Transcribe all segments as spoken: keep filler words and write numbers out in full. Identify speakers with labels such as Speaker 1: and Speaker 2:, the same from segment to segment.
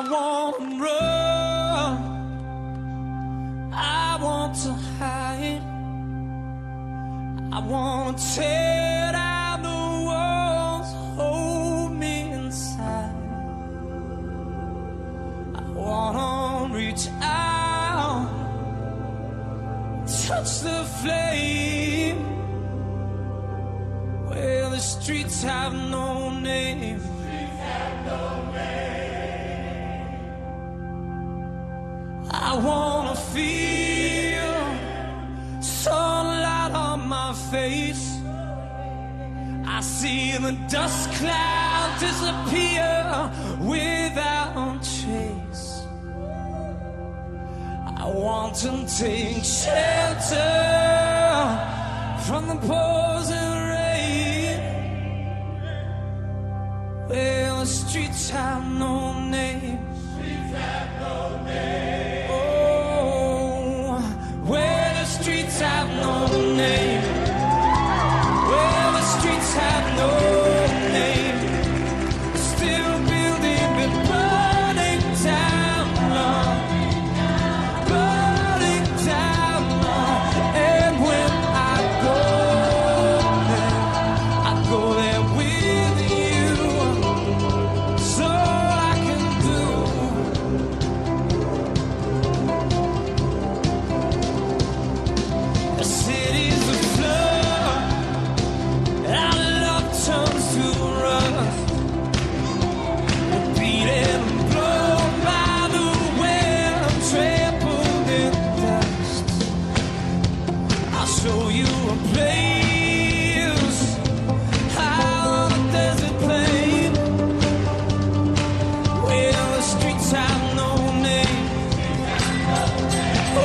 Speaker 1: want to run, I want to hide, I want to tear down the walls, hold me inside. I want to reach out, touch the flame, where the streets have no name. I wanna feel sunlight on my face. I see the dust cloud disappear without trace. I want to take shelter from the pouring rain, where the streets have no name. Streets have no name. Where the streets have no name, where the streets have no name, still building but burning down, Lord, burning down, Lord. And when I go there, I go there with you. So I can do. Cities afloat, our love turns to rust. We're beaten and blown by the wind, trampled in dust. I'll show you a place out on the desert plain, where the streets have no name. Oh,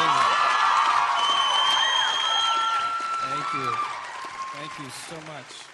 Speaker 2: Thank you. Thank you so much.